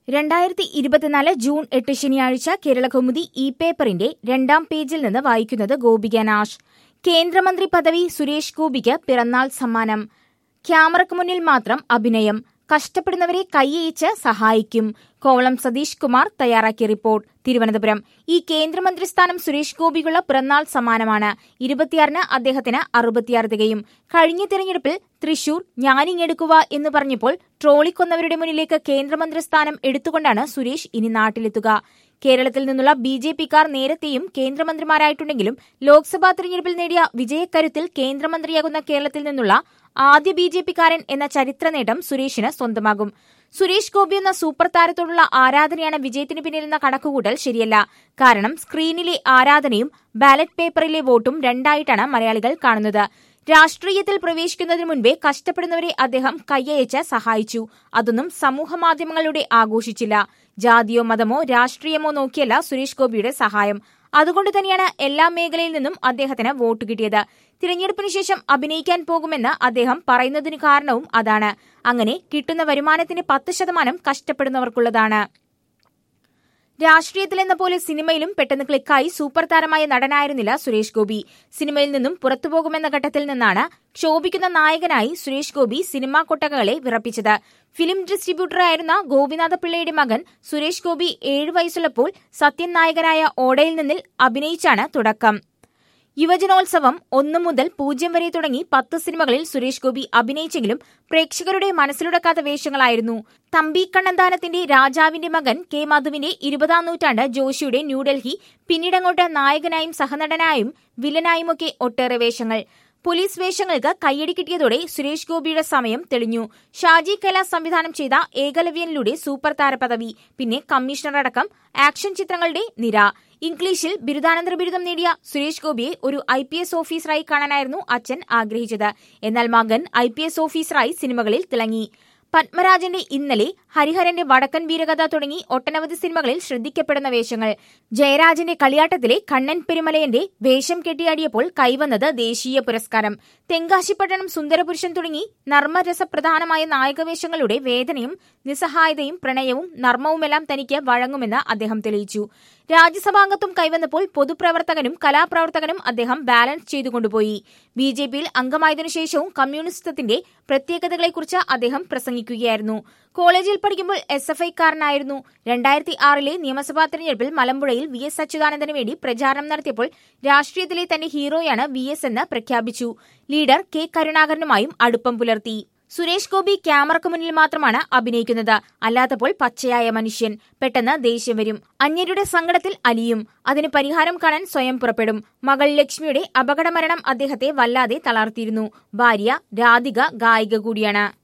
2024 June 8 ശനിയാഴ്ച കേരളകൗമുദി പേപ്പറിന്റെ 2ാം പേജിൽ നിന്ന് വായിക്കുന്നത് ഗോപിക നാഷ്. കേന്ദ്രമന്ത്രി പദവി സുരേഷ് ഗോപിക്ക് പിറന്നാൾ സമ്മാനം. ക്യാമറയ്ക്ക് മുന്നിൽ മാത്രം അഭിനയം, കഷ്ടപ്പെടുന്നവരെ കൈയയച്ച് സഹായിക്കും. കോവളം സതീഷ് കുമാർ തയ്യാറാക്കിയ റിപ്പോർട്ട്. തിരുവനന്തപുരം. ഈ കേന്ദ്രമന്ത്രി സ്ഥാനം സുരേഷ് ഗോപിക്കുള്ള പിറന്നാൾ സമ്മാനമാണ്. 26-ന് അദ്ദേഹത്തിന് 66 തികയും. കഴിഞ്ഞ തിരഞ്ഞെടുപ്പിൽ തൃശൂർ ഞാനിങ്ങെടുക്കുക എന്ന് പറഞ്ഞപ്പോൾ ട്രോളിക്കൊന്നവരുടെ മുന്നിലേക്ക് കേന്ദ്രമന്ത്രി സ്ഥാനം എടുത്തുകൊണ്ടാണ് സുരേഷ് ഇനി നാട്ടിലെത്തുക. കേരളത്തിൽ നിന്നുള്ള BJP-ക്കാർ നേരത്തെയും കേന്ദ്രമന്ത്രിമാരായിട്ടുണ്ടെങ്കിലും ലോക്സഭാ തിരഞ്ഞെടുപ്പിൽ നേടിയ വിജയക്കരുത്തിൽ കേന്ദ്രമന്ത്രിയാകുന്ന കേരളത്തിൽ നിന്നുള്ള ആദ്യ BJP-ക്കാരൻ എന്ന ചരിത്ര നേട്ടം സുരേഷിന് സ്വന്തമാകും. സുരേഷ് ഗോപി എന്ന സൂപ്പർ താരത്തോടുള്ള ആരാധനയാണ് വിജയത്തിന് പിന്നിലെന്ന കണക്കുകൂട്ടൽ ശരിയല്ല. കാരണം സ്ക്രീനിലെ ആരാധനയും ബാലറ്റ് പേപ്പറിലെ വോട്ടും രണ്ടായിട്ടാണ് മലയാളികൾ കാണുന്നത്. രാഷ്ട്രീയത്തിൽ പ്രവേശിക്കുന്നതിന് മുൻപേ കഷ്ടപ്പെടുന്നവരെ അദ്ദേഹം കൈയയച്ച് സഹായിച്ചു. അതൊന്നും സമൂഹമാധ്യമങ്ങളിലൂടെ ആഘോഷിച്ചില്ല. ജാതിയോ മതമോ രാഷ്ട്രീയമോ നോക്കിയല്ല സുരേഷ് ഗോപിയുടെ സഹായം. അതുകൊണ്ട് തന്നെയാണ് എല്ലാ മേഖലയിൽ നിന്നും അദ്ദേഹത്തിന് വോട്ട് കിട്ടിയത്. തിരഞ്ഞെടുപ്പിന് ശേഷം അഭിനയിക്കാൻ പോകുമെന്ന് അദ്ദേഹം പറയുന്നതിന് കാരണവും അതാണ്. അങ്ങനെ കിട്ടുന്ന വരുമാനത്തിന്റെ 10% കഷ്ടപ്പെടുന്നവർക്കുള്ളതാണ്. രാഷ്ട്രീയത്തിലെന്ന പോലെ സിനിമയിലും പെട്ടെന്ന് ക്ലിക്കായി സൂപ്പർ താരമായ നടനായിരുന്നില്ല സുരേഷ് ഗോപി. സിനിമയിൽ നിന്നും പുറത്തുപോകുമെന്ന ഘട്ടത്തിൽ നിന്നാണ് ക്ഷോഭിക്കുന്ന നായകനായി സുരേഷ് ഗോപി സിനിമാ കൊട്ടകകളെ വിറപ്പിച്ചത്. ഫിലിം ഡിസ്ട്രിബ്യൂട്ടറായിരുന്ന ഗോപിനാഥപിള്ളയുടെ മകൻ സുരേഷ് ഗോപി 7 വയസ്സുള്ളപ്പോൾ സത്യൻ നായകനായ ഓടയിൽ നിന്നിൽ അഭിനയിച്ചാണ് തുടക്കം. യുവജനോത്സവം 1 മുതൽ 0 വരെ തുടങ്ങി 10 സിനിമകളിൽ സുരേഷ് ഗോപി അഭിനയിച്ചെങ്കിലും പ്രേക്ഷകരുടെ മനസ്സിലുടക്കാത്ത വേഷങ്ങളായിരുന്നു. തമ്പി കണ്ണന്താനത്തിന്റെ രാജാവിന്റെ മകൻ, കെ മധുവിന്റെ 20-ാം നൂറ്റാണ്ട്, ജോഷിയുടെ ന്യൂഡൽഹി, പിന്നീടങ്ങോട്ട് നായകനായും സഹനടനായും വില്ലനായുമൊക്കെ ഒട്ടേറെ വേഷങ്ങൾ. പോലീസ് വേഷങ്ങൾക്ക് കയ്യടി കിട്ടിയതോടെ സുരേഷ് ഗോപിയുടെ സമയം തെളിഞ്ഞു. ഷാജി കൈലാസ് സംവിധാനം ചെയ്ത ഏകലവ്യനിലൂടെ സൂപ്പർ താര പദവി, പിന്നെ കമ്മീഷണർ അടക്കം ആക്ഷൻ ചിത്രങ്ങളുടെ നിര. ഇംഗ്ലീഷിൽ ബിരുദാനന്തര ബിരുദം നേടിയ സുരേഷ് ഗോപിയെ ഒരു IPS ഓഫീസറായി കാണാനായിരുന്നു അച്ഛൻ ആഗ്രഹിച്ചത്. എന്നാൽ മകൻ IPS ഓഫീസറായി സിനിമകളിൽ തിളങ്ങി. പത്മരാജന്റെ ഇന്നലെ, ഹരിഹരന്റെ വടക്കൻ വീരകഥ തുടങ്ങി ഒട്ടനവധി സിനിമകളിൽ ശ്രദ്ധിക്കപ്പെടുന്ന വേഷങ്ങൾ. ജയരാജന്റെ കളിയാട്ടത്തിലെ കണ്ണൻ പെരുമലയന്റെ വേഷം കെട്ടിയാടിയപ്പോൾ കൈവന്നത് ദേശീയ പുരസ്കാരം. തെങ്കാശിപ്പട്ടണം സുന്ദരപുരുഷൻ തുടങ്ങി നർമ്മരസപ്രധാനമായ നായകവേഷങ്ങളുടെ വേദനയും നിസ്സഹായതയും പ്രണയവും നർമ്മവുമെല്ലാം തനിക്ക് വഴങ്ങുമെന്ന് അദ്ദേഹം തെളിയിച്ചു. രാജ്യസഭാംഗത്വം കൈവന്നപ്പോൾ പൊതുപ്രവർത്തകനും കലാപ്രവർത്തകനും അദ്ദേഹം ബാലൻസ് ചെയ്തുകൊണ്ടുപോയി. BJP-യിൽ അംഗമായതിനു ശേഷവും കമ്മ്യൂണിസത്തിന്റെ പ്രത്യേകതകളെക്കുറിച്ച് അദ്ദേഹം പ്രസംഗിക്കുകയായിരുന്നു. കോളേജിൽ പഠിക്കുമ്പോൾ SFI-ക്കാരനായിരുന്നു. 2006-ലെ നിയമസഭാ തെരഞ്ഞെടുപ്പിൽ മലമ്പുഴയിൽ VS അച്യുതാനന്ദന് വേണ്ടി പ്രചാരണം നടത്തിയപ്പോൾ രാഷ്ട്രീയത്തിലെ തന്റെ ഹീറോയാണ് VS എന്ന് പ്രഖ്യാപിച്ചു. ലീഡർ K കരുണാകരനുമായും അടുപ്പം പുലർത്തി. സുരേഷ് ഗോപി ക്യാമറയ്ക്ക് മുന്നിൽ മാത്രമാണ് അഭിനയിക്കുന്നത്. അല്ലാത്തപ്പോൾ പച്ചയായ മനുഷ്യൻ. പെട്ടെന്ന് ദേഷ്യം വരും. അന്യരുടെ സങ്കടത്തിൽ അലിയും. അതിന് പരിഹാരം കാണാൻ സ്വയം പുറപ്പെടും. മകൾ ലക്ഷ്മിയുടെ അപകടമരണം അദ്ദേഹത്തെ വല്ലാതെ തളർത്തിയിരുന്നു. ഭാര്യ രാധിക ഗായിക കൂടിയാണ്.